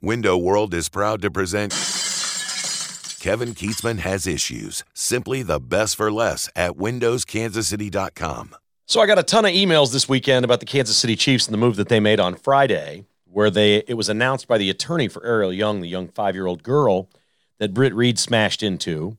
Window World is proud to present Kevin Keatsman Has Issues. Simply the best for less at windowskansascity.com. So I got a ton of emails this weekend about the Kansas City Chiefs and the move that they made on Friday, where it was announced by the attorney for Ariel Young, the young 5-year-old girl that Britt Reed smashed into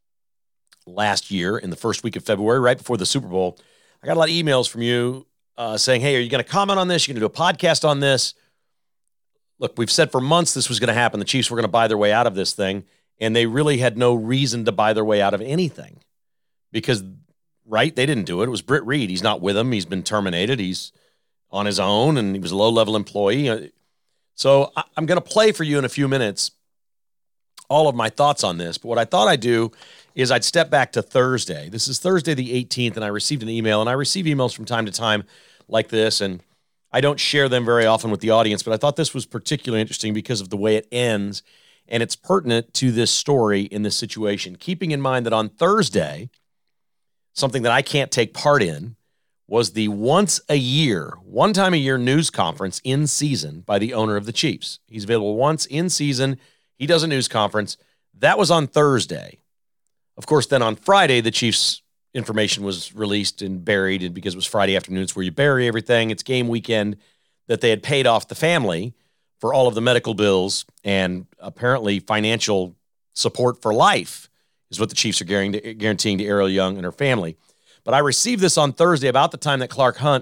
last year in the first week of February, right before the Super Bowl. I got a lot of emails from you saying, hey, are you going to comment on this? You're going to do a podcast on this? Look, we've said for months this was going to happen. The Chiefs were going to buy their way out of this thing, and they really had no reason to buy their way out of anything because, right, they didn't do it. It was Britt Reed. He's not with them. He's been terminated. He's on his own, and he was a low-level employee. So I'm going to play for you in a few minutes all of my thoughts on this. But what I thought I'd do is I'd step back to Thursday. This is Thursday the 18th, and I received an email, and I receive emails from time to time like this, and I don't share them very often with the audience, but I thought this was particularly interesting because of the way it ends, and it's pertinent to this story in this situation. Keeping in mind that on Thursday, something that I can't take part in was the one time a year news conference in season by the owner of the Chiefs. He's available once in season. He does a news conference. That was on Thursday. Of course, then on Friday, the Chiefs information was released and buried, and because it was Friday afternoon, it's where you bury everything. It's game weekend that they had paid off the family for all of the medical bills and apparently financial support for life is what the Chiefs are guaranteeing to Ariel Young and her family. But I received this on Thursday about the time that Clark Hunt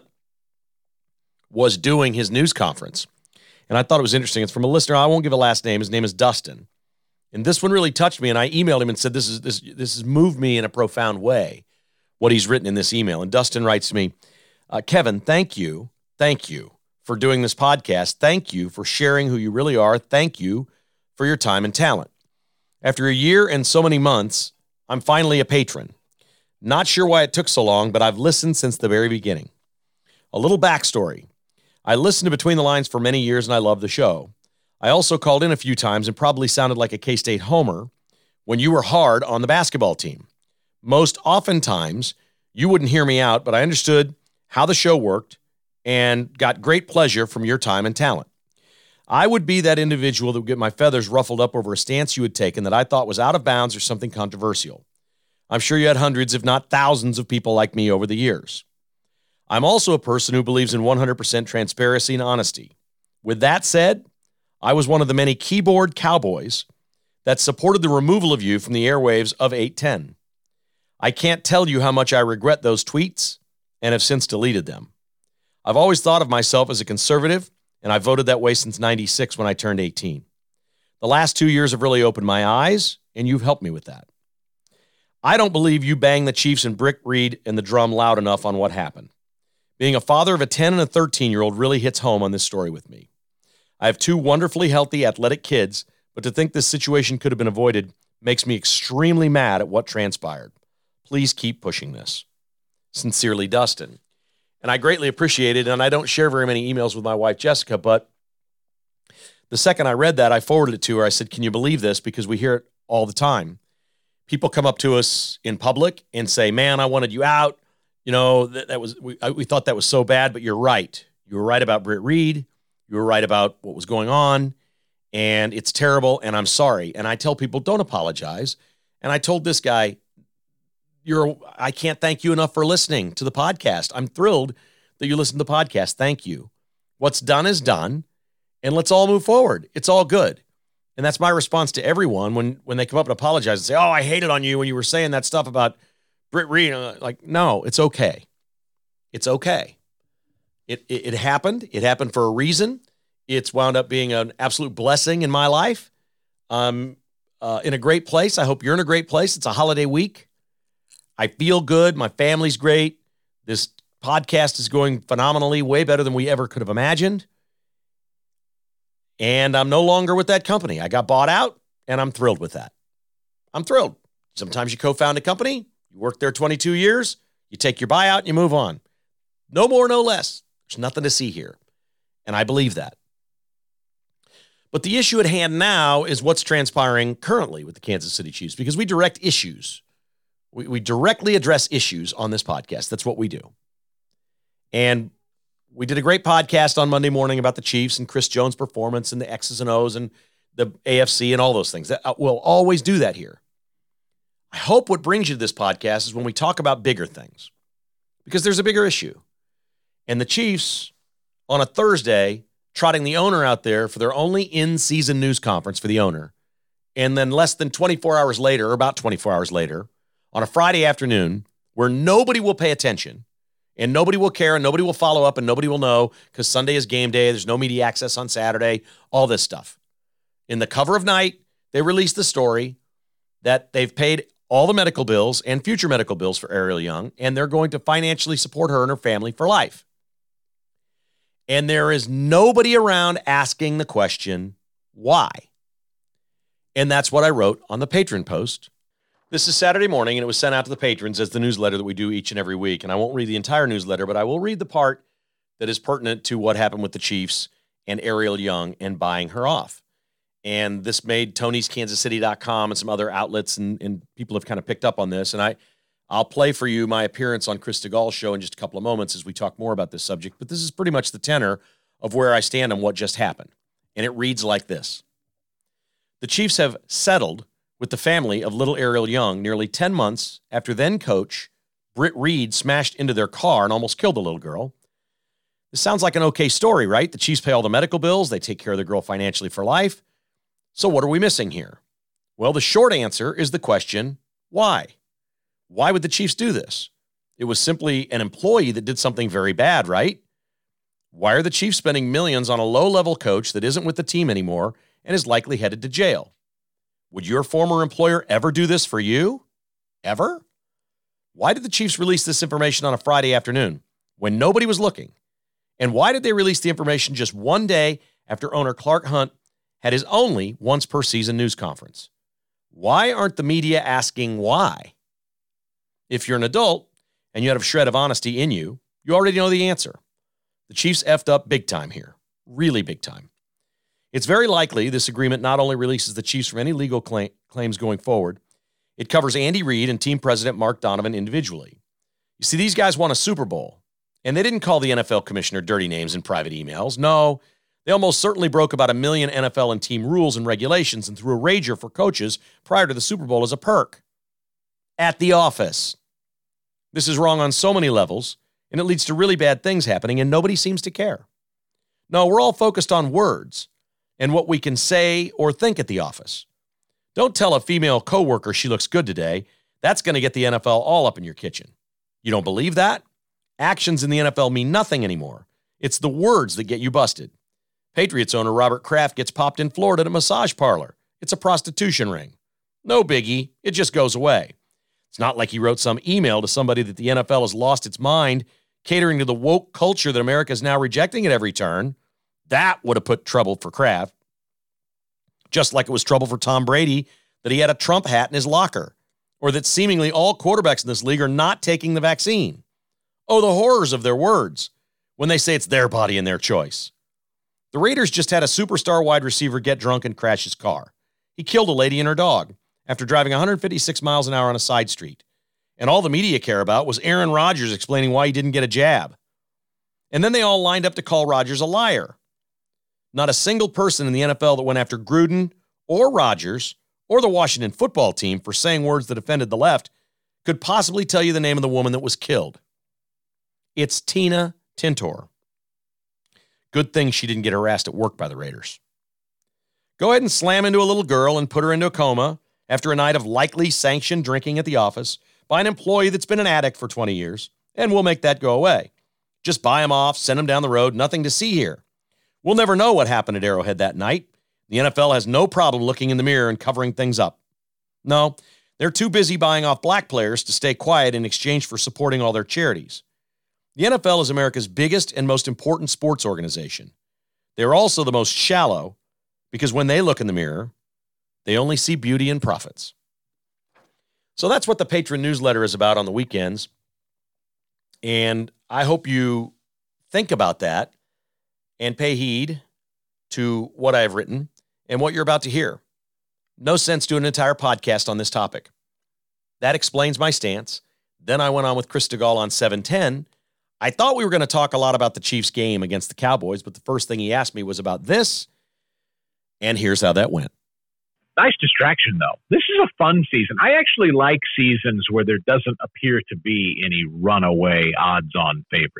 was doing his news conference. And I thought it was interesting. It's from a listener. I won't give a last name. His name is Dustin. And this one really touched me, and I emailed him and said, this has moved me in a profound way, what he's written in this email. And Dustin writes to me, Kevin, thank you for doing this podcast. Thank you for sharing who you really are. Thank you for your time and talent. After a year and so many months, I'm finally a patron. Not sure why it took so long, but I've listened since the very beginning. A little backstory. I listened to Between the Lines for many years, and I love the show. I also called in a few times and probably sounded like a K-State homer when you were hard on the basketball team. Most oftentimes, you wouldn't hear me out, but I understood how the show worked and got great pleasure from your time and talent. I would be that individual that would get my feathers ruffled up over a stance you had taken that I thought was out of bounds or something controversial. I'm sure you had hundreds, if not thousands, of people like me over the years. I'm also a person who believes in 100% transparency and honesty. With that said, I was one of the many keyboard cowboys that supported the removal of you from the airwaves of 810. I can't tell you how much I regret those tweets and have since deleted them. I've always thought of myself as a conservative, and I voted that way since 96 when I turned 18. The last 2 years have really opened my eyes, and you've helped me with that. I don't believe you banged the Chiefs and Britt Reed and the drum loud enough on what happened. Being a father of a 10 and a 13-year-old really hits home on this story with me. I have 2 wonderfully healthy, athletic kids, but to think this situation could have been avoided makes me extremely mad at what transpired. Please keep pushing this. Sincerely, Dustin. And I greatly appreciate it, and I don't share very many emails with my wife, Jessica, but the second I read that, I forwarded it to her. I said, can you believe this? Because we hear it all the time. People come up to us in public and say, man, I wanted you out. You know, we thought that was so bad, but you're right. You were right about Britt Reed. You were right about what was going on, and it's terrible, and I'm sorry. And I tell people, don't apologize. And I told this guy, I can't thank you enough for listening to the podcast. I'm thrilled that you listen to the podcast. Thank you. What's done is done, and let's all move forward. It's all good. And that's my response to everyone when they come up and apologize and say, oh, I hated on you when you were saying that stuff about Britt Reed. Like, no, it's okay. It's okay. It happened. It happened for a reason. It's wound up being an absolute blessing in my life. I'm in a great place. I hope you're in a great place. It's a holiday week. I feel good. My family's great. This podcast is going phenomenally, way better than we ever could have imagined. And I'm no longer with that company. I got bought out, and I'm thrilled with that. I'm thrilled. Sometimes you co-found a company, you work there 22 years, you take your buyout, and you move on. No more, no less. There's nothing to see here. And I believe that. But the issue at hand now is what's transpiring currently with the Kansas City Chiefs, because we direct issues. We directly address issues on this podcast. That's what we do. And We did a great podcast on Monday morning about the Chiefs and Chris Jones' performance and the X's and O's and the AFC and all those things. We'll always do that here. I hope what brings you to this podcast is when we talk about bigger things, because there's a bigger issue. And the Chiefs, on a Thursday, trotting the owner out there for their only in-season news conference for the owner, and then less than 24 hours later, or about 24 hours later, on a Friday afternoon, where nobody will pay attention, and nobody will care, and nobody will follow up, and nobody will know, because Sunday is game day, there's no media access on Saturday, all this stuff. In the cover of night, they released the story that they've paid all the medical bills and future medical bills for Ariel Young, and they're going to financially support her and her family for life. And there is nobody around asking the question, why? And that's what I wrote on the Patron post. This is Saturday morning, and it was sent out to the patrons as the newsletter that we do each and every week. And I won't read the entire newsletter, but I will read the part that is pertinent to what happened with the Chiefs and Ariel Young and buying her off. And this made Tony'sKansasCity.com and some other outlets, and people have kind of picked up on this. And I'll play for you my appearance on Chris DeGaule's show in just a couple of moments as we talk more about this subject. But this is pretty much the tenor of where I stand on what just happened. And it reads like this. The Chiefs have settled with the family of little Ariel Young nearly 10 months after then-coach Britt Reid smashed into their car and almost killed the little girl. This sounds like an okay story, right? The Chiefs pay all the medical bills. They take care of the girl financially for life. So what are we missing here? Well, the short answer is the question, why? Why would the Chiefs do this? It was simply an employee that did something very bad, right? Why are the Chiefs spending millions on a low-level coach that isn't with the team anymore and is likely headed to jail? Would your former employer ever do this for you? Ever? Why did the Chiefs release this information on a Friday afternoon when nobody was looking? And why did they release the information just one day after owner Clark Hunt had his only once-per-season news conference? Why aren't the media asking why? If you're an adult and you have a shred of honesty in you, you already know the answer. The Chiefs effed up big time here. Really big time. It's very likely this agreement not only releases the Chiefs from any legal claims going forward, it covers Andy Reid and team president Mark Donovan individually. You see, these guys won a Super Bowl, and they didn't call the NFL commissioner dirty names in private emails. No, they almost certainly broke about 1 million NFL and team rules and regulations and threw a rager for coaches prior to the Super Bowl as a perk. At the office. This is wrong on so many levels, and it leads to really bad things happening, and nobody seems to care. No, we're all focused on words and what we can say or think at the office. Don't tell a female coworker she looks good today. That's going to get the NFL all up in your kitchen. You don't believe that? Actions in the NFL mean nothing anymore. It's the words that get you busted. Patriots owner Robert Kraft gets popped in Florida at a massage parlor. It's a prostitution ring. No biggie. It just goes away. It's not like he wrote some email to somebody that the NFL has lost its mind, catering to the woke culture that America is now rejecting at every turn. That would have put trouble for Kraft. Just like it was trouble for Tom Brady that he had a Trump hat in his locker, or that seemingly all quarterbacks in this league are not taking the vaccine. Oh, the horrors of their words when they say it's their body and their choice. The Raiders just had a superstar wide receiver get drunk and crash his car. He killed a lady and her dog after driving 156 miles an hour on a side street. And all the media care about was Aaron Rodgers explaining why he didn't get a jab. And then they all lined up to call Rodgers a liar. Not a single person in the NFL that went after Gruden or Rodgers or the Washington football team for saying words that offended the left could possibly tell you the name of the woman that was killed. It's Tina Tintor. Good thing she didn't get harassed at work by the Raiders. Go ahead and slam into a little girl and put her into a coma after a night of likely sanctioned drinking at the office by an employee that's been an addict for 20 years, and we'll make that go away. Just buy him off, send him down the road, nothing to see here. We'll never know what happened at Arrowhead that night. The NFL has no problem looking in the mirror and covering things up. No, they're too busy buying off black players to stay quiet in exchange for supporting all their charities. The NFL is America's biggest and most important sports organization. They're also the most shallow because when they look in the mirror, they only see beauty and profits. So that's what the Patron newsletter is about on the weekends. And I hope you think about that and pay heed to what I've written and what you're about to hear. No sense doing an entire podcast on this topic. That explains my stance. Then I went on with Chris DeGaule on 710. I thought we were going to talk a lot about the Chiefs game against the Cowboys, but the first thing he asked me was about this, and here's how that went. Nice distraction, though. This is a fun season. I actually like seasons where there doesn't appear to be any runaway odds-on favorite.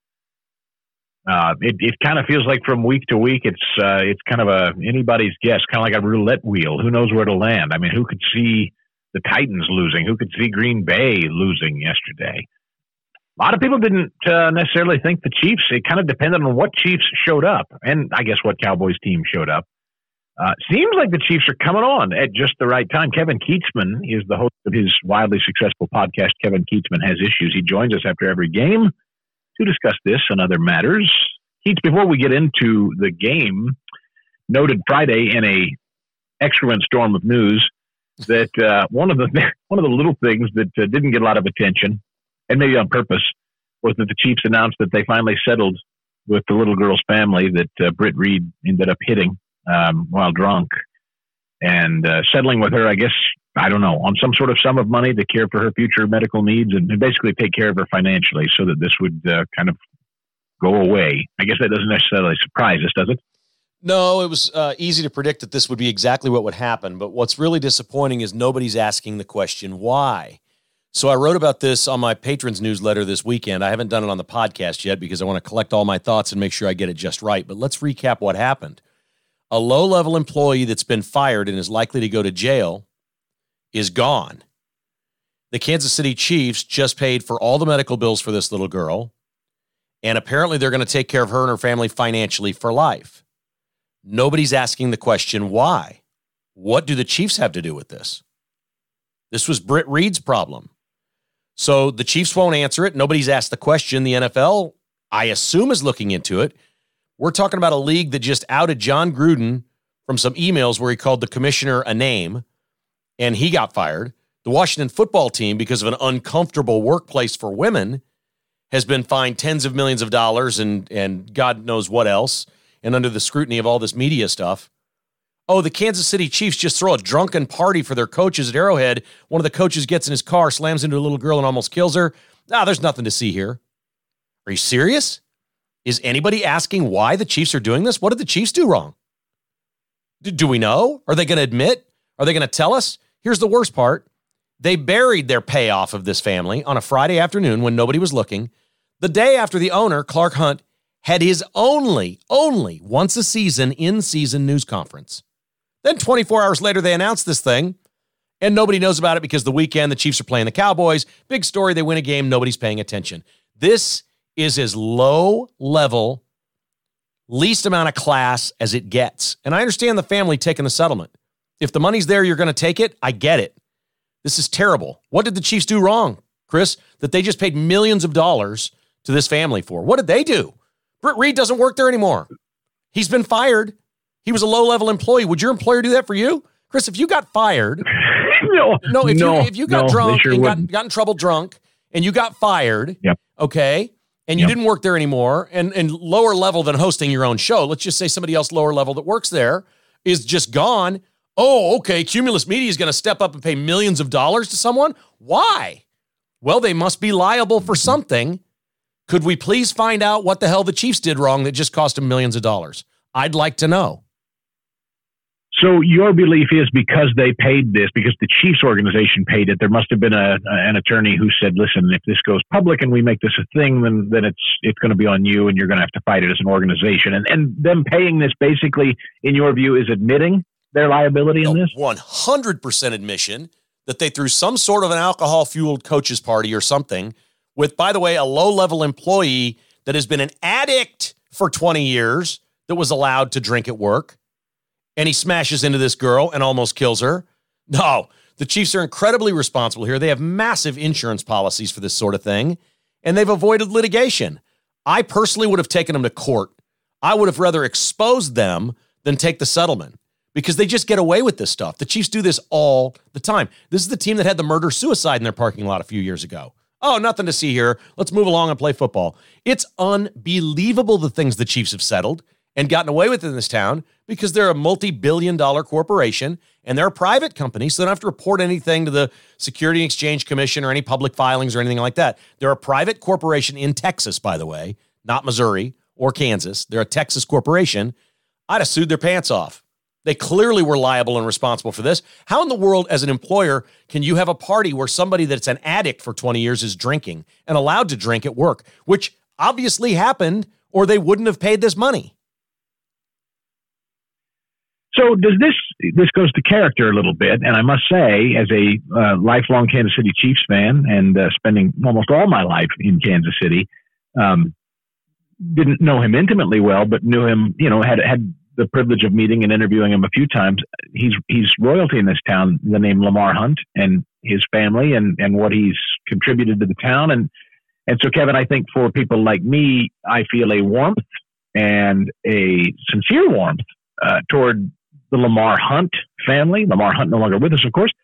It kind of feels like from week to week, it's kind of anybody's guess, kind of like a roulette wheel. Who knows where to land? I mean, who could see the Titans losing? Who could see Green Bay losing yesterday? A lot of people didn't necessarily think the Chiefs. It kind of depended on what Chiefs showed up, and I guess what Cowboys team showed up. Seems like the Chiefs are coming on at just the right time. Kevin Kietzman is the host of his wildly successful podcast, Kevin Kietzman Has Issues. He joins us after every game to discuss this and other matters. Keats, before we get into the game, noted Friday in a excrement storm of news that one of the little things that didn't get a lot of attention, and maybe on purpose, was that the Chiefs announced that they finally settled with the little girl's family that Britt Reid ended up hitting while drunk, and settling with her, I guess, I don't know, on some sort of sum of money to care for her future medical needs and basically take care of her financially so that this would kind of go away. I guess that doesn't necessarily surprise us, does it? No, it was easy to predict that this would be exactly what would happen. But what's really disappointing is nobody's asking the question, why? So I wrote about this on my patrons newsletter this weekend. I haven't done it on the podcast yet because I want to collect all my thoughts and make sure I get it just right. But let's recap what happened. A low-level employee that's been fired and is likely to go to jail is gone. The Kansas City Chiefs just paid for all the medical bills for this little girl, and apparently they're going to take care of her and her family financially for life. Nobody's asking the question, why? What do the Chiefs have to do with this? This was Britt Reid's problem. So the Chiefs won't answer it. Nobody's asked the question. The NFL, I assume, is looking into it. We're talking about a league that just outed John Gruden from some emails where he called the commissioner a name, and he got fired. The Washington football team, because of an uncomfortable workplace for women, has been fined tens of millions of dollars and God knows what else, and under the scrutiny of all this media stuff. Oh, the Kansas City Chiefs just throw a drunken party for their coaches at Arrowhead. One of the coaches gets in his car, slams into a little girl, and almost kills her. There's nothing to see here. Are you serious? Is anybody asking why the Chiefs are doing this? What did the Chiefs do wrong? Do we know? Are they going to admit? Are they going to tell us? Here's the worst part. They buried their payoff of this family on a Friday afternoon when nobody was looking, the day after the owner, Clark Hunt, had his only once a season in-season news conference. Then 24 hours later, they announced this thing, and nobody knows about it because the weekend the Chiefs are playing the Cowboys. Big story, they win a game, nobody's paying attention. This is as low level, least amount of class as it gets. And I understand the family taking the settlement. If the money's there, you're going to take it. I get it. This is terrible. What did the Chiefs do wrong, Chris, that they just paid millions of dollars to this family for? What did they do? Britt Reid doesn't work there anymore. He's been fired. He was a low-level employee. Would your employer do that for you? Chris, if you got fired, if you got drunk and got in trouble drunk and you got fired, yep. Okay, and you didn't work there anymore, and lower level than hosting your own show, let's just say somebody else lower level that works there is just gone. Oh, okay, Cumulus Media is going to step up and pay millions of dollars to someone? Why? Well, they must be liable for something. Could we please find out what the hell the Chiefs did wrong that just cost them millions of dollars? I'd like to know. So your belief is because they paid this, because the Chiefs organization paid it, there must have been an attorney who said, listen, if this goes public and we make this a thing, then it's going to be on you and you're going to have to fight it as an organization. And them paying this basically, in your view, is admitting their liability in this? 100% admission that they threw some sort of an alcohol-fueled coaches party or something with, by the way, a low-level employee that has been an addict for 20 years that was allowed to drink at work. And he smashes into this girl and almost kills her. No, the Chiefs are incredibly responsible here. They have massive insurance policies for this sort of thing, and they've avoided litigation. I personally would have taken them to court. I would have rather exposed them than take the settlement because they just get away with this stuff. The Chiefs do this all the time. This is the team that had the murder-suicide in their parking lot a few years ago. Oh, nothing to see here. Let's move along and play football. It's unbelievable the things the Chiefs have settled. and gotten away with it in this town because they're a multi-billion-dollar corporation and they're a private company, so they don't have to report anything to the Security and Exchange Commission or any public filings or anything like that. They're a private corporation in Texas, by the way, not Missouri or Kansas. They're a Texas corporation. I'd have sued their pants off. They clearly were liable and responsible for this. How in the world, as an employer, can you have a party where somebody that's an addict for 20 years is drinking and allowed to drink at work, which obviously happened, or they wouldn't have paid this money? So does this goes to character a little bit, and I must say, as a lifelong Kansas City Chiefs fan and spending almost all my life in Kansas City, didn't know him intimately well, but knew him, had the privilege of meeting and interviewing him a few times. He's royalty in this town, the name Lamar Hunt, and his family and what he's contributed to the town. And so, Kevin, I think for people like me, I feel a warmth and a sincere warmth toward the Lamar Hunt family. Lamar Hunt no longer with us, of course.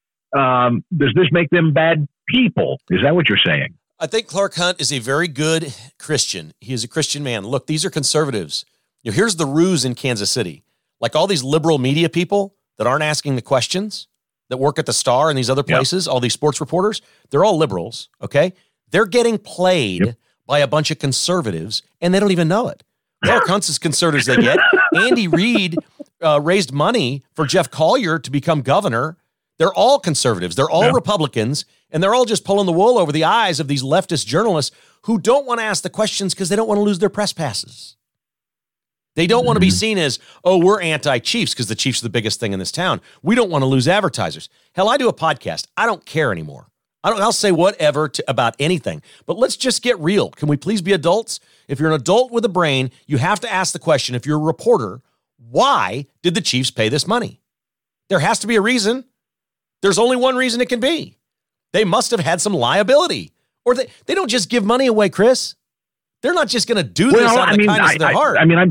Does this make them bad people? Is that what you're saying? I think Clark Hunt is a very good Christian. He is a Christian man. Look, these are conservatives. Here's the ruse in Kansas City. Like all these liberal media people that aren't asking the questions, that work at the Star and these other places, all these sports reporters, they're all liberals, okay? They're getting played by a bunch of conservatives, and they don't even know it. Clark Hunt's as conservative as they get. Andy Reid raised money for Jeff Collier to become governor. They're all conservatives. They're all Republicans, and they're all just pulling the wool over the eyes of these leftist journalists who don't want to ask the questions because they don't want to lose their press passes. They don't want to be seen as, oh, we're anti-Chiefs because the Chiefs are the biggest thing in this town. We don't want to lose advertisers. Hell, I do a podcast. I don't care anymore. I'll say whatever about anything, but let's just get real. Can we please be adults? If you're an adult with a brain, you have to ask the question, if you're a reporter, why did the Chiefs pay this money? There has to be a reason. There's only one reason it can be. They must have had some liability, or they don't just give money away, Chris. They're not just going to do this out of the kindness of their heart. I'm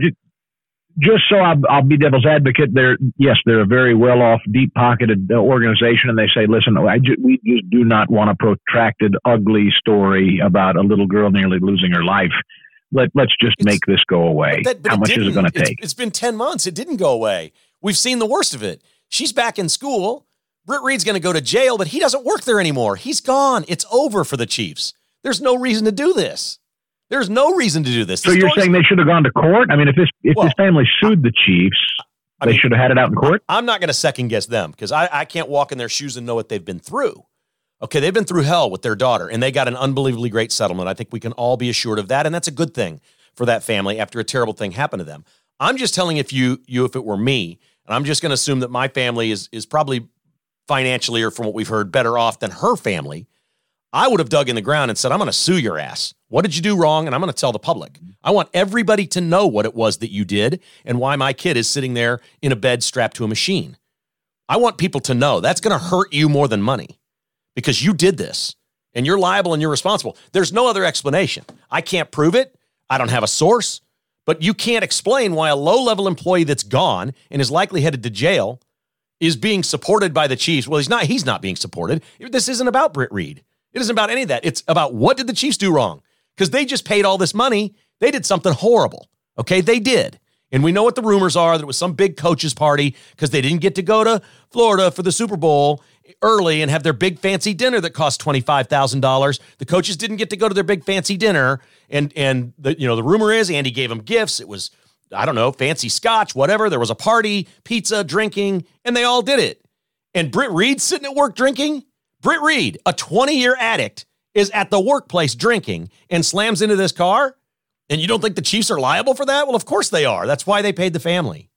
just so I'll be devil's advocate. They're a very well-off, deep-pocketed organization, and they say, listen, we just do not want a protracted, ugly story about a little girl nearly losing her life. Let's just make this go away. How much is it going to take? It's been 10 months. It didn't go away. We've seen the worst of it. She's back in school. Britt Reid's going to go to jail, but he doesn't work there anymore. He's gone. It's over for the Chiefs. There's no reason to do this. There's no reason to do this. So you're saying they should have gone to court? I mean, if this family sued the Chiefs, they should have had it out in court? I'm not going to second guess them because I can't walk in their shoes and know what they've been through. Okay, they've been through hell with their daughter, and they got an unbelievably great settlement. I think we can all be assured of that, and that's a good thing for that family after a terrible thing happened to them. I'm just telling if it were me, and I'm just going to assume that my family is probably financially, or from what we've heard, better off than her family, I would have dug in the ground and said, I'm going to sue your ass. What did you do wrong? And I'm going to tell the public. I want everybody to know what it was that you did and why my kid is sitting there in a bed strapped to a machine. I want people to know. That's going to hurt you more than money because you did this and you're liable and you're responsible. There's no other explanation. I can't prove it. I don't have a source, but you can't explain why a low-level employee that's gone and is likely headed to jail is being supported by the Chiefs. Well, he's not being supported. This isn't about Britt Reid. It isn't about any of that. It's about what did the Chiefs do wrong? Because they just paid all this money. They did something horrible. Okay, they did. And we know what the rumors are, that it was some big coaches party because they didn't get to go to Florida for the Super Bowl early and have their big fancy dinner that cost $25,000. The coaches didn't get to go to their big fancy dinner. And the rumor is Andy gave them gifts. It was, I don't know, fancy scotch, whatever. There was a party, pizza, drinking, and they all did it. And Britt Reid sitting at work drinking? Britt Reid, a 20-year addict, is at the workplace drinking and slams into this car? And you don't think the Chiefs are liable for that? Well, of course they are. That's why they paid the family.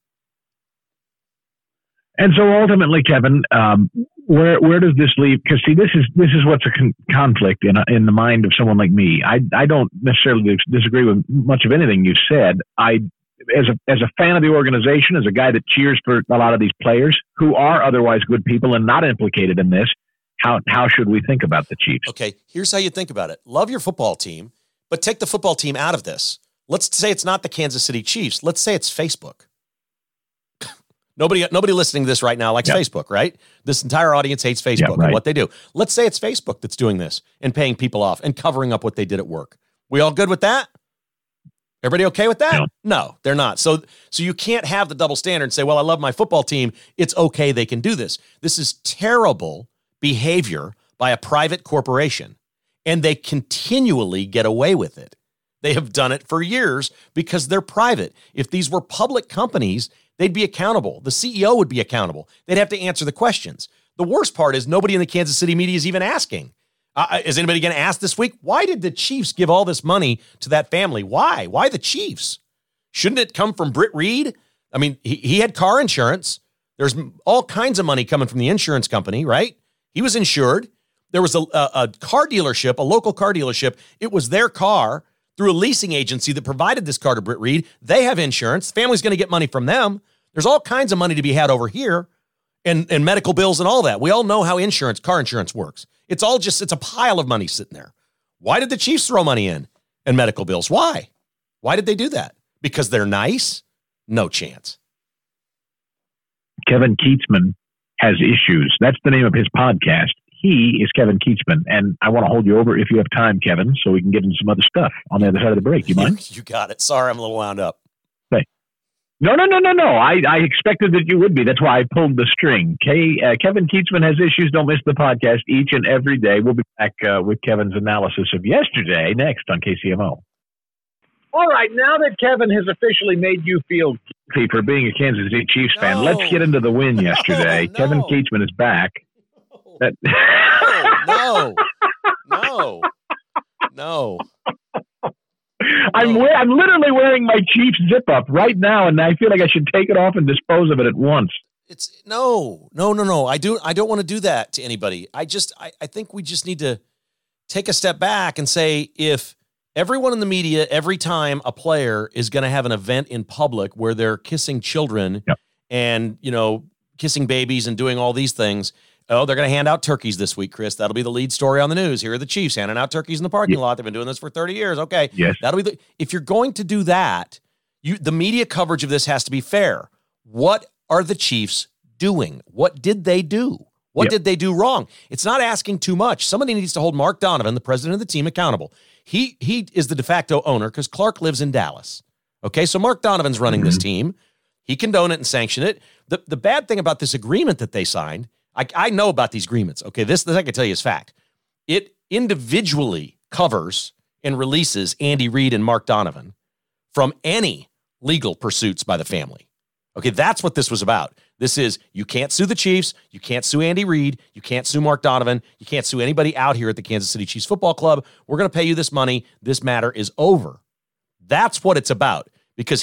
And so ultimately, Kevin, where does this leave? Because see, this is what's a conflict in the mind of someone like me. I don't necessarily disagree with much of anything you've said. As a fan of the organization, as a guy that cheers for a lot of these players who are otherwise good people and not implicated in this, how should we think about the Chiefs? Okay, here's how you think about it. Love your football team, but take the football team out of this. Let's say it's not the Kansas City Chiefs. Let's say it's Facebook. Nobody listening to this right now likes Facebook, right? This entire audience hates Facebook and what they do. Let's say it's Facebook that's doing this and paying people off and covering up what they did at work. We all good with that? Everybody okay with that? No, they're not. So you can't have the double standard and say, well, I love my football team. It's okay. They can do this. This is terrible behavior by a private corporation, and they continually get away with it. They have done it for years because they're private. If these were public companies, they'd be accountable. The CEO would be accountable. They'd have to answer the questions. The worst part is nobody in the Kansas City media is even asking. Is anybody going to ask this week? Why did the Chiefs give all this money to that family? Why? Why the Chiefs? Shouldn't it come from Britt Reed? I mean, he had car insurance. There's all kinds of money coming from the insurance company, right? He was insured. There was a car dealership, a local car dealership. It was their car through a leasing agency that provided this car to Britt Reed. They have insurance. The family's going to get money from them. There's all kinds of money to be had over here and medical bills and all that. We all know how car insurance works. It's a pile of money sitting there. Why did the Chiefs throw money in and medical bills? Why? Why did they do that? Because they're nice? No chance. Kevin Kietzman has issues. That's the name of his podcast. He is Kevin Kietzman. And I want to hold you over if you have time, Kevin, so we can get into some other stuff on the other side of the break. You mind? You got it. Sorry, I'm a little wound up. No. I expected that you would be. That's why I pulled the string. Kevin Kietzman has issues. Don't miss the podcast each and every day. We'll be back with Kevin's analysis of yesterday next on KCMO. All right, now that Kevin has officially made you feel guilty for being a Kansas City Chiefs fan, let's get into the win yesterday. No. Kevin Kietzman is back. No. I'm literally wearing my Chiefs zip up right now, and I feel like I should take it off and dispose of it at once. It's no. I don't want to do that to anybody. I think we just need to take a step back and say, if everyone in the media, every time a player is going to have an event in public where they're kissing children and, kissing babies and doing all these things, they're going to hand out turkeys this week, Chris. That'll be the lead story on the news. Here are the Chiefs handing out turkeys in the parking lot. They've been doing this for 30 years. Okay. Yes. That'll be if you're going to do that, the media coverage of this has to be fair. What are the Chiefs doing? What did they do? What did they do wrong? It's not asking too much. Somebody needs to hold Mark Donovan, the president of the team, accountable. He is the de facto owner because Clark lives in Dallas. Okay, so Mark Donovan's running this team. He condoned it and sanctioned it. The bad thing about this agreement that they signed, I know about these agreements. Okay, this I can tell you is fact. It individually covers and releases Andy Reid and Mark Donovan from any legal pursuits by the family. Okay, that's what this was about. This is, you can't sue the Chiefs, you can't sue Andy Reid, you can't sue Mark Donovan, you can't sue anybody out here at the Kansas City Chiefs Football Club. We're going to pay you this money. This matter is over. That's what it's about. Because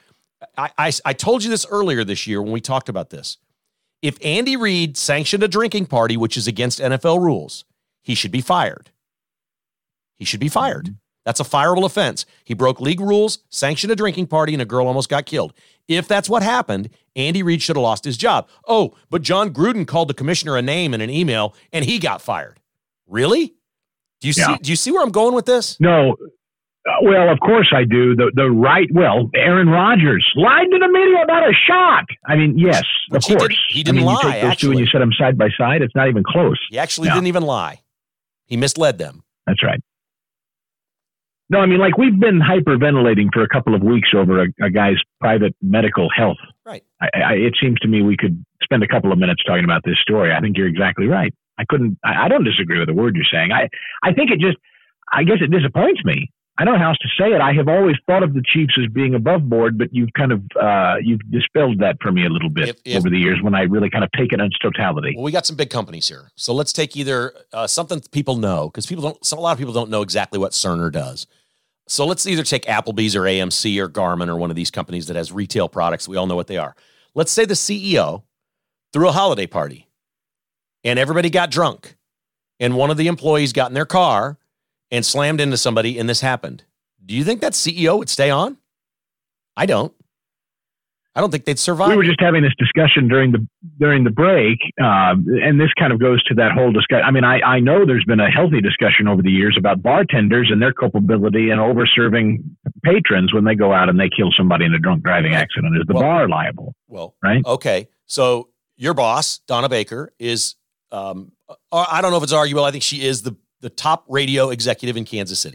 I told you this earlier this year when we talked about this. If Andy Reid sanctioned a drinking party, which is against NFL rules, he should be fired. He should be fired. That's a fireable offense. He broke league rules, sanctioned a drinking party, and a girl almost got killed. If that's what happened, Andy Reid should have lost his job. Oh, but John Gruden called the commissioner a name in an email, and he got fired. Really? Do you see where I'm going with this? No. Well, of course I do. Aaron Rodgers lied to the media about a shot. I mean, yes, of course. He didn't lie, you take those actually. two and you set them side by side, it's not even close. He actually didn't even lie. He misled them. That's right. No, I mean, like, we've been hyperventilating for a couple of weeks over a guy's private medical health. Right. It seems to me we could spend a couple of minutes talking about this story. I think you're exactly right. I don't disagree with the word you're saying. I think I guess it disappoints me. I don't know how else to say it. I have always thought of the Chiefs as being above board, but you've kind of you've dispelled that for me a little bit over the years when I really kind of take it in its totality. Well, we got some big companies here, so let's take either something people know, because a lot of people don't know exactly what Cerner does. So let's either take Applebee's or AMC or Garmin or one of these companies that has retail products. We all know what they are. Let's say the CEO threw a holiday party and everybody got drunk and one of the employees got in their car and slammed into somebody and this happened. Do you think that CEO would stay on? I don't think they'd survive. We were just having this discussion during the break, and this kind of goes to that whole discussion. I mean, I know there's been a healthy discussion over the years about bartenders and their culpability and over-serving patrons when they go out and they kill somebody in a drunk driving accident. Is the bar liable? Well, right? Okay. So your boss, Donna Baker, is, I don't know if it's arguable. I think she is the top radio executive in Kansas City.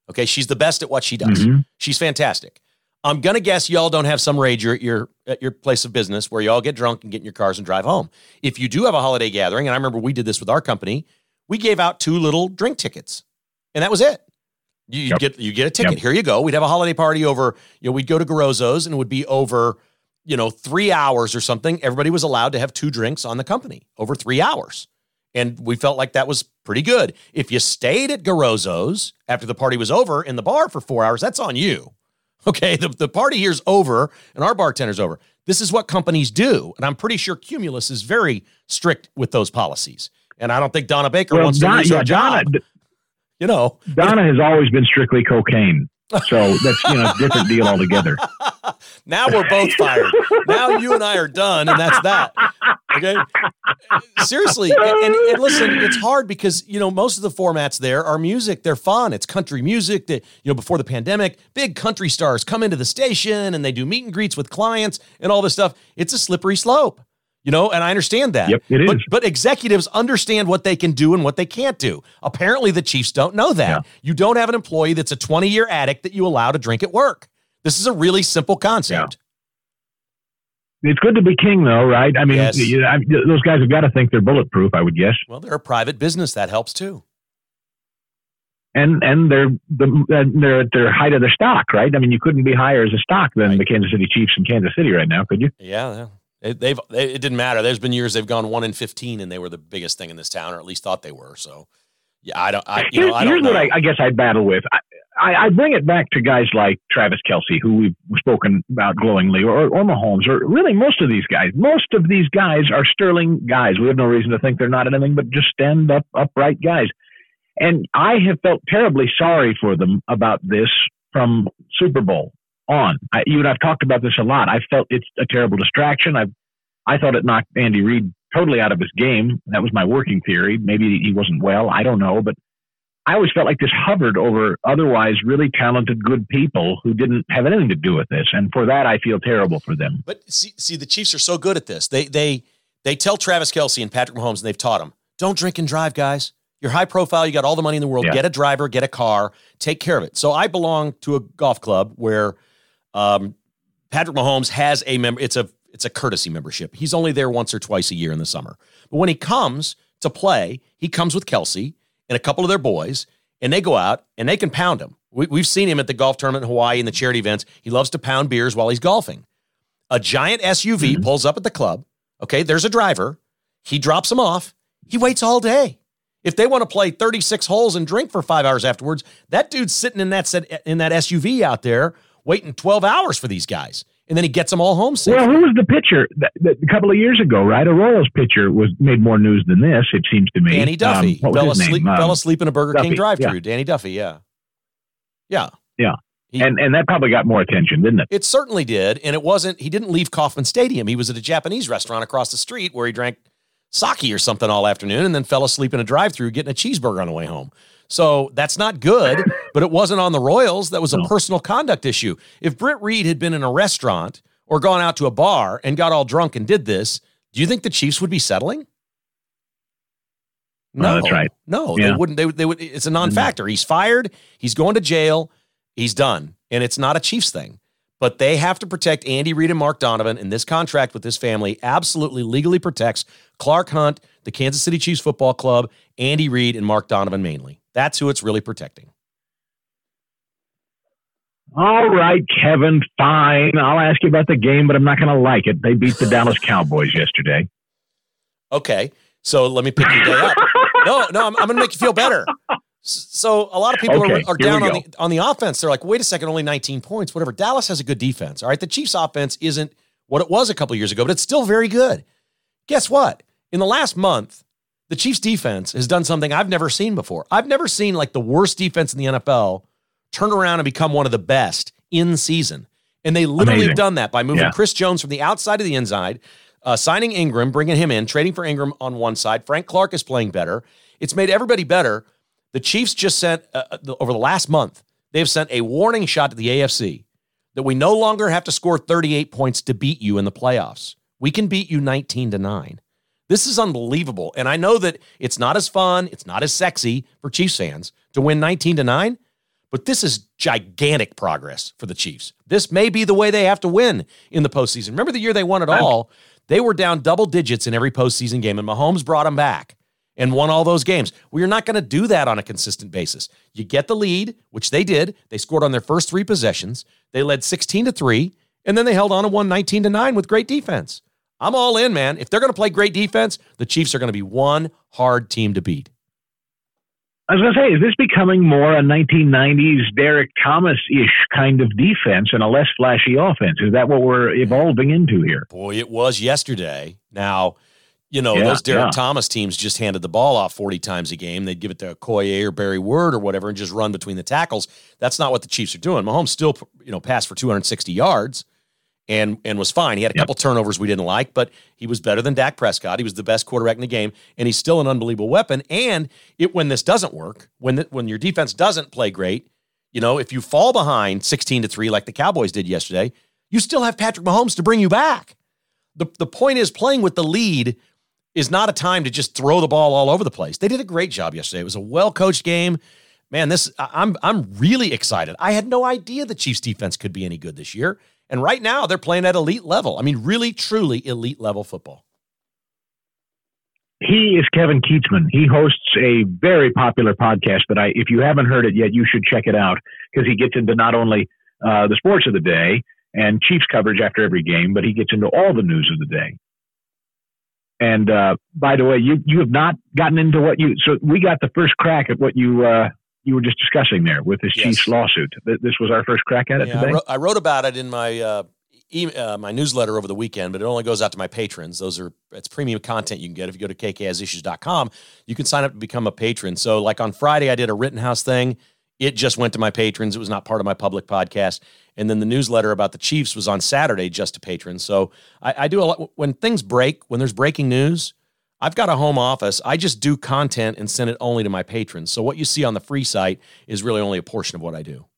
Okay, she's the best at what she does. She's fantastic. I'm going to guess y'all don't have some rage at your place of business where you all get drunk and get in your cars and drive home. If you do have a holiday gathering, and I remember we did this with our company, we gave out 2 little drink tickets, and that was it. You get a ticket. Here you go. We'd have a holiday party over, we'd go to Garozzo's, and it would be over, 3 hours or something. Everybody was allowed to have 2 drinks on the company over 3 hours. And we felt like that was pretty good. If you stayed at Garozzo's after the party was over in the bar for 4 hours, that's on you. Okay, the party here's over and our bartender's over. This is what companies do. And I'm pretty sure Cumulus is very strict with those policies. And I don't think Donna Baker wants to lose her job. Donna has always been strictly cocaine. So that's, a different deal altogether. Now we're both fired. Now you and I are done, and that's that. Okay? Seriously. And listen, it's hard because, most of the formats there are music. They're fun. It's country music that, before the pandemic, big country stars come into the station and they do meet and greets with clients and all this stuff. It's a slippery slope. And I understand that. Yep, it is. But executives understand what they can do and what they can't do. Apparently, the Chiefs don't know that. Yeah. You don't have an employee that's a 20-year addict that you allow to drink at work. This is a really simple concept. Yeah. It's good to be king, though, right? I mean, yes. Those guys have got to think they're bulletproof, I would guess. Well, they're a private business. That helps, too. And they're at their height of their stock, right? I mean, you couldn't be higher as a stock than the Kansas City Chiefs in Kansas City right now, could you? Yeah. It didn't matter. There's been years they've gone 1-15 and they were the biggest thing in this town, or at least thought they were. So, yeah, Here's what I guess I battle with. I bring it back to guys like Travis Kelce, who we've spoken about glowingly, or Mahomes, or really most of these guys. Most of these guys are sterling guys. We have no reason to think they're not anything but just stand-up, upright guys. And I have felt terribly sorry for them about this from Super Bowl on. You and I've talked about this a lot. I felt it's a terrible distraction. I thought it knocked Andy Reid totally out of his game. That was my working theory. Maybe he wasn't well. I don't know. But I always felt like this hovered over otherwise really talented, good people who didn't have anything to do with this. And for that, I feel terrible for them. But see, the Chiefs are so good at this. They tell Travis Kelce and Patrick Mahomes, and they've taught them, don't drink and drive, guys. You're high profile. You got all the money in the world. Yeah. Get a driver, get a car, take care of it. So I belong to a golf club where Patrick Mahomes has a member. It's a courtesy membership. He's only there once or twice a year in the summer. But when he comes to play, he comes with Kelce and a couple of their boys, and they go out and they can pound him. We've seen him at the golf tournament in Hawaii and the charity events. He loves to pound beers while he's golfing. A giant SUV pulls up at the club. Okay, there's a driver. He drops him off. He waits all day. If they want to play 36 holes and drink for 5 hours afterwards, that dude's sitting in that SUV out there waiting 12 hours for these guys. And then he gets them all home safe. Well, who was the pitcher a couple of years ago, right? A Royals pitcher made more news than this, it seems to me. Danny Duffy. Fell asleep in a Burger King drive-thru. Yeah. Danny Duffy, yeah. Yeah. And that probably got more attention, didn't it? It certainly did. And he didn't leave Kauffman Stadium. He was at a Japanese restaurant across the street where he drank sake or something all afternoon and then fell asleep in a drive-thru getting a cheeseburger on the way home. So that's not good, but it wasn't on the Royals. That was a personal conduct issue. If Britt Reid had been in a restaurant or gone out to a bar and got all drunk and did this, do you think the Chiefs would be settling? No, that's right. No, yeah. They wouldn't. They would. It's a non-factor. He's fired. He's going to jail. He's done. And it's not a Chiefs thing. But they have to protect Andy Reid and Mark Donovan, and this contract with this family absolutely legally protects Clark Hunt, the Kansas City Chiefs Football Club, Andy Reid, and Mark Donovan mainly. That's who it's really protecting. All right, Kevin, fine. I'll ask you about the game, but I'm not going to like it. They beat the Dallas Cowboys yesterday. Okay, so let me pick your day up. No, I'm going to make you feel better. So a lot of people are down on the offense. They're like, wait a second, only 19 points, whatever. Dallas has a good defense. All right, the Chiefs offense isn't what it was a couple years ago, but it's still very good. Guess what? In the last month, the Chiefs defense has done something I've never seen before. I've never seen like the worst defense in the NFL turn around and become one of the best in season. And they literally have done that by moving Chris Jones from the outside of the inside, signing Ingram, bringing him in, trading for Ingram on one side. Frank Clark is playing better. It's made everybody better. The Chiefs just sent, over the last month, they've sent a warning shot to the AFC that we no longer have to score 38 points to beat you in the playoffs. We can beat you 19-9. This is unbelievable. And I know that it's not as fun, it's not as sexy for Chiefs fans to win 19-9, But this is gigantic progress for the Chiefs. This may be the way they have to win in the postseason. Remember the year they won it all? They were down double digits in every postseason game, and Mahomes brought them back and won all those games. Well, you're not going to do that on a consistent basis. You get the lead, which they did. They scored on their first 3 possessions. They led 16-3, and then they held on and won 19-9 with great defense. I'm all in, man. If they're going to play great defense, the Chiefs are going to be one hard team to beat. I was going to say, is this becoming more a 1990s Derek Thomas-ish kind of defense and a less flashy offense? Is that what we're evolving into here? Boy, it was yesterday. Now, those Derek Thomas teams just handed the ball off 40 times a game. They'd give it to Okoye or Barry Word or whatever and just run between the tackles. That's not what the Chiefs are doing. Mahomes still, passed for 260 yards and was fine. He had a couple turnovers we didn't like, but he was better than Dak Prescott. He was the best quarterback in the game, and he's still an unbelievable weapon. And when this doesn't work, when your defense doesn't play great, if you fall behind 16-3 like the Cowboys did yesterday, you still have Patrick Mahomes to bring you back. The point is, playing with the lead is not a time to just throw the ball all over the place. They did a great job yesterday. It was a well-coached game. Man, I'm really excited. I had no idea the Chiefs defense could be any good this year. And right now they're playing at elite level. I mean, really, truly elite level football. He is Kevin Kietzman. He hosts a very popular podcast that if you haven't heard it yet, you should check it out, because he gets into not only the sports of the day and Chiefs coverage after every game, but he gets into all the news of the day. And by the way, you have not gotten into so we got the first crack at what you were just discussing there with this Chiefs lawsuit. This was our first crack at it today. I wrote about it in my my newsletter over the weekend, but it only goes out to my patrons. It's premium content you can get if you go to kkasissues.com. You can sign up to become a patron. So like on Friday, I did a Rittenhouse thing. It just went to my patrons. It was not part of my public podcast. And then the newsletter about the Chiefs was on Saturday just to patrons. So I do a lot. When things break, when there's breaking news, I've got a home office. I just do content and send it only to my patrons. So what you see on the free site is really only a portion of what I do.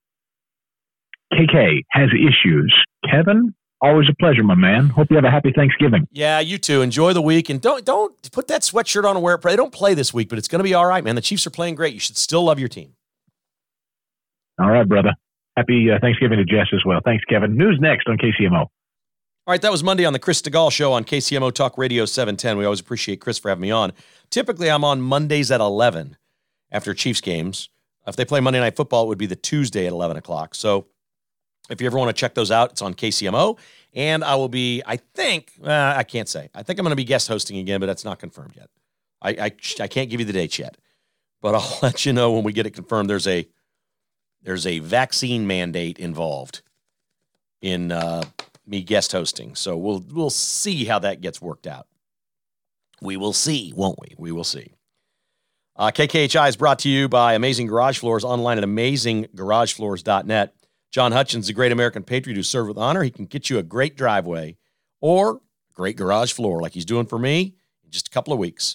KK has issues. Kevin, always a pleasure, my man. Hope you have a happy Thanksgiving. Yeah, you too. Enjoy the week. And don't put that sweatshirt on and wear it. They don't play this week, but it's going to be all right, man. The Chiefs are playing great. You should still love your team. All right, brother. Happy Thanksgiving to Jess as well. Thanks, Kevin. News next on KCMO. All right, that was Monday on the Chris Stegall Show on KCMO Talk Radio 710. We always appreciate Chris for having me on. Typically, I'm on Mondays at 11 after Chiefs games. If they play Monday Night Football, it would be the Tuesday at 11 o'clock. So if you ever want to check those out, it's on KCMO. And I will be, I can't say. I think I'm going to be guest hosting again, but that's not confirmed yet. I can't give you the dates yet. But I'll let you know when we get it confirmed. There's a vaccine mandate involved in me guest hosting. So we'll see how that gets worked out. We will see, won't we? We will see. KKHI is brought to you by Amazing Garage Floors, online at AmazingGarageFloors.net. John Hutchins, the great American patriot who served with honor. He can get you a great driveway or a great garage floor like he's doing for me in just a couple of weeks.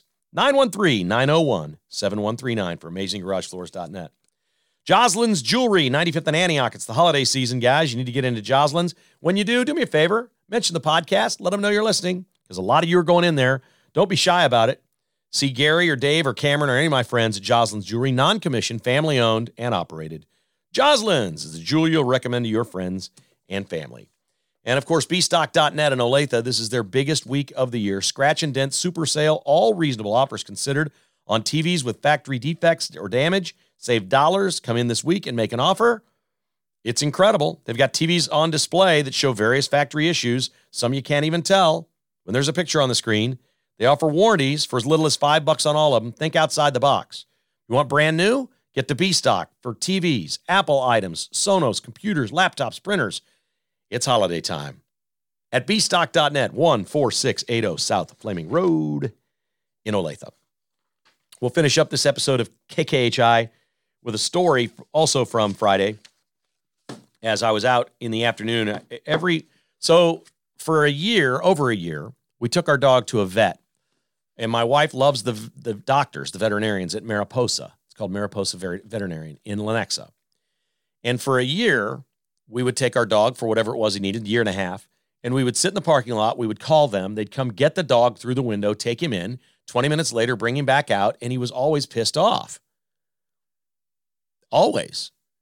913-901-7139 for AmazingGarageFloors.net. Joslin's Jewelry, 95th and Antioch. It's the holiday season, guys. You need to get into Joslin's. When you do me a favor. Mention the podcast. Let them know you're listening, because a lot of you are going in there. Don't be shy about it. See Gary or Dave or Cameron or any of my friends at Joslin's Jewelry, non-commissioned, family-owned, and operated. Joslin's is the jewelry you'll recommend to your friends and family. And, of course, bstock.net in Olathe. This is their biggest week of the year. Scratch and dent super sale. All reasonable offers considered on TVs with factory defects or damage. Save dollars. Come in this week and make an offer. It's incredible. They've got TVs on display that show various factory issues. Some you can't even tell when there's a picture on the screen. They offer warranties for as little as $5 on all of them. Think outside the box. You want brand new? Get to B-Stock for TVs, Apple items, Sonos, computers, laptops, printers. It's holiday time. At bstock.net, 14680 South Flaming Road in Olathe. We'll finish up this episode of KKHI with a story also from Friday as I was out in the afternoon. So for over a year, we took our dog to a vet. And my wife loves the doctors, the veterinarians at Mariposa. It's called Mariposa Veterinarian in Lenexa. And for a year, we would take our dog for whatever it was he needed, a year and a half, and we would sit in the parking lot. We would call them. They'd come get the dog through the window, take him in. 20 minutes later, bring him back out, and he was always pissed off. Always.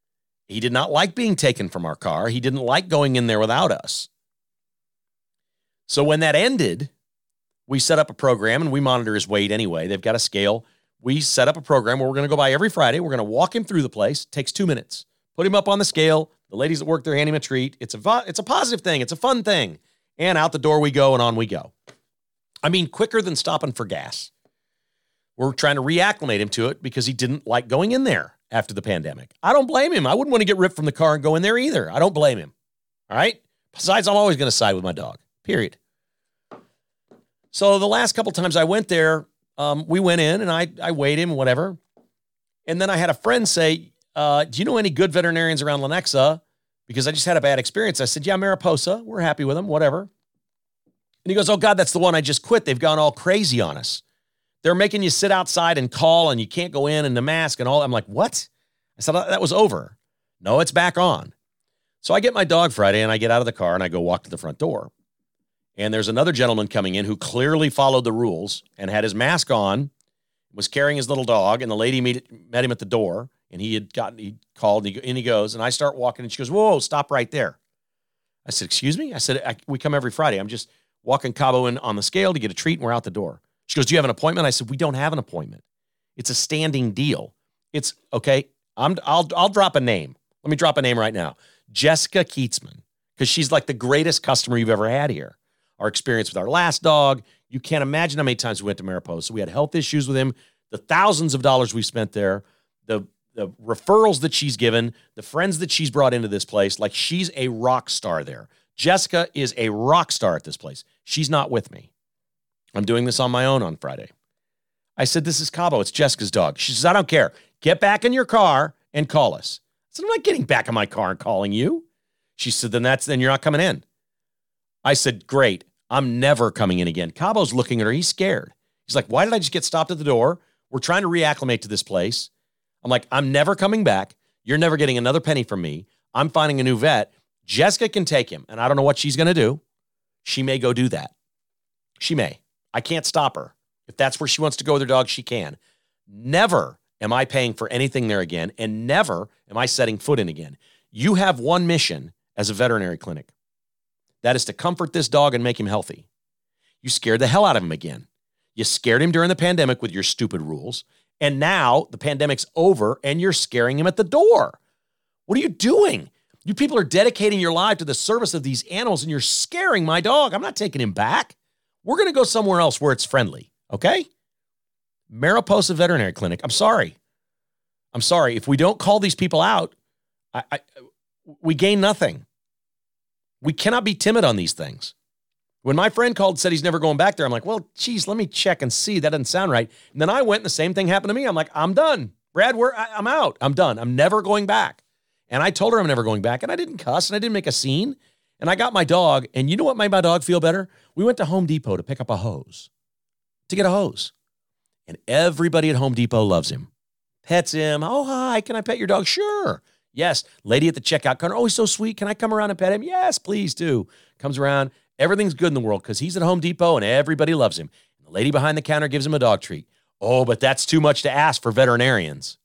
He did not like being taken from our car. He didn't like going in there without us. So when that ended, we set up a program, and we monitor his weight anyway. They've got a scale. We set up a program where we're going to go by every Friday. We're going to walk him through the place. It takes 2 minutes. Put him up on the scale. The ladies that work there hand him a treat. It's a positive thing. It's a fun thing. And out the door we go, and on we go. I mean, quicker than stopping for gas. We're trying to reacclimate him to it because he didn't like going in there after the pandemic. I don't blame him. I wouldn't want to get ripped from the car and go in there either. I don't blame him. All right? Besides, I'm always going to side with my dog. Period. So the last couple times I went there, we went in and I weighed him, whatever. And then I had a friend say, do you know any good veterinarians around Lenexa? Because I just had a bad experience. I said, yeah, Mariposa. We're happy with them, whatever. And he goes, oh, God, that's the one I just quit. They've gone all crazy on us. They're making you sit outside and call, and you can't go in, and the mask and all. I'm like, what? I said, that was over. No, it's back on. So I get my dog Friday, and I get out of the car, and I go walk to the front door. And there's another gentleman coming in who clearly followed the rules and had his mask on, was carrying his little dog, and the lady met him at the door, and he called, and he goes, and I start walking, and she goes, whoa, stop right there. I said, excuse me? I said, we come every Friday. I'm just walking Cabo in on the scale to get a treat, and we're out the door. She goes, do you have an appointment? I said, we don't have an appointment. It's a standing deal. It's, okay, I'll drop a name. Let me drop a name right now. Jessica Keatsman, because she's like the greatest customer you've ever had here. Our experience with our last dog, you can't imagine how many times we went to Mariposa. We had health issues with him, the thousands of dollars we spent there, the referrals that she's given, the friends that she's brought into this place. Like, she's a rock star there. Jessica is a rock star at this place. She's not with me. I'm doing this on my own on Friday. I said, this is Cabo. It's Jessica's dog. She says, I don't care. Get back in your car and call us. I said, I'm not getting back in my car and calling you. She said, then you're not coming in. I said, great. I'm never coming in again. Cabo's looking at her. He's scared. He's like, why did I just get stopped at the door? We're trying to reacclimate to this place. I'm like, I'm never coming back. You're never getting another penny from me. I'm finding a new vet. Jessica can take him, and I don't know what she's going to do. She may go do that. She may. I can't stop her. If that's where she wants to go with her dog, she can. Never am I paying for anything there again, and never am I setting foot in again. You have one mission as a veterinary clinic. That is to comfort this dog and make him healthy. You scared the hell out of him again. You scared him during the pandemic with your stupid rules, and now the pandemic's over, and you're scaring him at the door. What are you doing? You people are dedicating your life to the service of these animals, and you're scaring my dog. I'm not taking him back. We're going to go somewhere else where it's friendly, okay? Mariposa Veterinary Clinic. I'm sorry. If we don't call these people out, we gain nothing. We cannot be timid on these things. When my friend called and said he's never going back there, I'm like, well, geez, let me check and see. That doesn't sound right. And then I went and the same thing happened to me. I'm like, I'm done. Brad, I'm out. I'm done. I'm never going back. And I told her I'm never going back, and I didn't cuss, and I didn't make a scene. And I got my dog, and you know what made my dog feel better? We went to Home Depot to pick up a hose, to get a hose. And everybody at Home Depot loves him. Pets him. Oh, hi, can I pet your dog? Sure. Yes. Lady at the checkout counter. Oh, he's so sweet. Can I come around and pet him? Yes, please do. Comes around. Everything's good in the world because he's at Home Depot and everybody loves him. And the lady behind the counter gives him a dog treat. Oh, but that's too much to ask for veterinarians.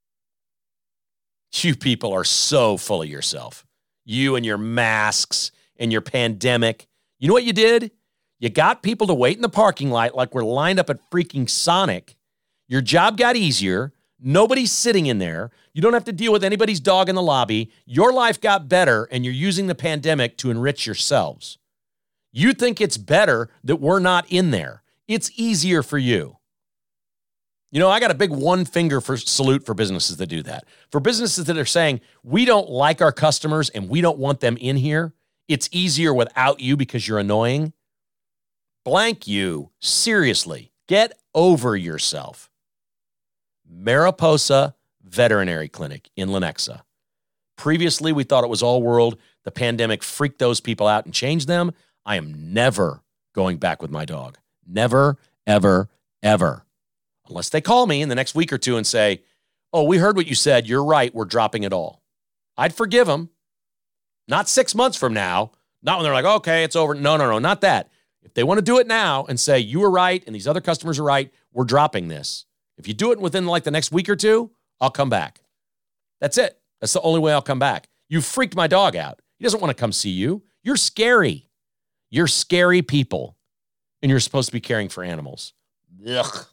You people are so full of yourself. You and your masks and your pandemic. You know what you did? You got people to wait in the parking lot like we're lined up at freaking Sonic. Your job got easier. Nobody's sitting in there. You don't have to deal with anybody's dog in the lobby. Your life got better, and you're using the pandemic to enrich yourselves. You think it's better that we're not in there. It's easier for you. You know, I got a big one finger salute for businesses that do that. For businesses that are saying, we don't like our customers and we don't want them in here. It's easier without you because you're annoying. Blank you. Seriously, get over yourself. Mariposa Veterinary Clinic in Lenexa. Previously, we thought it was all world. The pandemic freaked those people out and changed them. I am never going back with my dog. Never, ever, ever. Unless they call me in the next week or two and say, oh, we heard what you said. You're right. We're dropping it all. I'd forgive them. Not 6 months from now. Not when they're like, okay, it's over. No, not that. If they want to do it now and say, you were right and these other customers are right, we're dropping this. If you do it within like the next week or two, I'll come back. That's it. That's the only way I'll come back. You freaked my dog out. He doesn't want to come see you. You're scary. You're scary people. And you're supposed to be caring for animals. Ugh.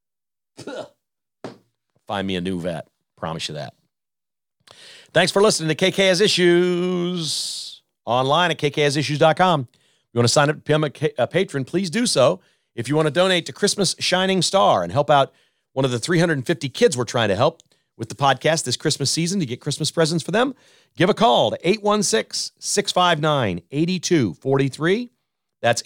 Find me a new vet. Promise you that. Thanks for listening to KK Has Issues online at kkasissues.com. If you want to sign up to become a patron, please do so. If you want to donate to Christmas Shining Star and help out one of the 350 kids we're trying to help with the podcast this Christmas season to get Christmas presents for them, give a call to 816-659-8243. That's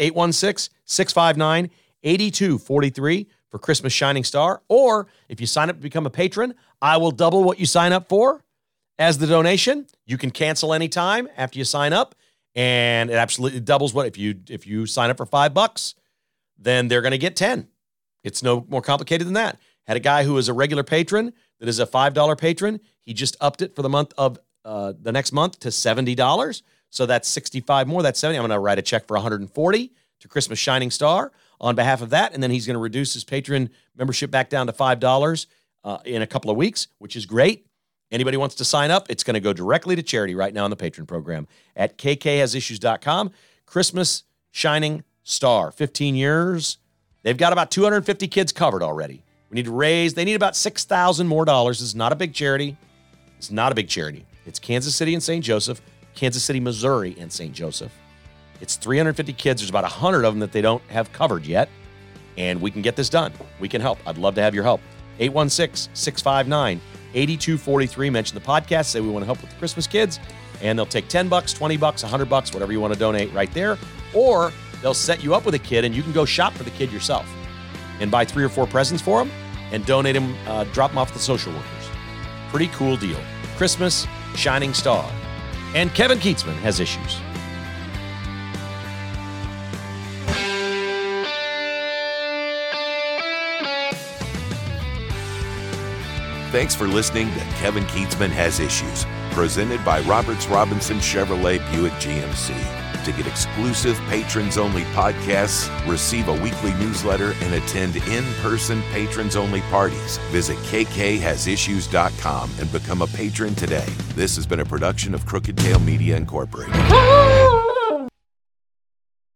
816-659-8243 for Christmas Shining Star. Or if you sign up to become a patron, I will double what you sign up for as the donation. You can cancel anytime after you sign up, and it absolutely doubles what if you sign up for $5, then they're going to get 10. It's no more complicated than that. Had a guy who is a regular patron that is a $5 patron. He just upped it for the month of the next month to $70. So that's $65 more. That's $70. I'm going to write a check for $140 to Christmas Shining Star on behalf of that. And then he's going to reduce his patron membership back down to $5 in a couple of weeks, which is great. Anybody wants to sign up, it's going to go directly to charity right now in the patron program at kkasissues.com. Christmas Shining Star, 15 years. They've got about 250 kids covered already. They need about $6,000 more. This is not a big charity. It's not a big charity. It's Kansas City and St. Joseph, Kansas City, Missouri, and St. Joseph. It's 350 kids. There's about 100 of them that they don't have covered yet, and we can get this done. We can help. I'd love to have your help. 816-659-8243. Mention the podcast. Say we want to help with the Christmas kids, and they'll take $10, $20, $100, whatever you want to donate right there, or they'll set you up with a kid, and you can go shop for the kid yourself and buy 3 or 4 presents for them and donate them, drop them off to the social workers. Pretty cool deal. Christmas Shining Star. And Kevin Kietzman Has Issues. Thanks for listening to Kevin Kietzman Has Issues, presented by Roberts Robinson Chevrolet Buick GMC. To get exclusive patrons-only podcasts, receive a weekly newsletter, and attend in-person patrons-only parties, visit kkhasissues.com and become a patron today. This has been a production of Crooked Tail Media Incorporated.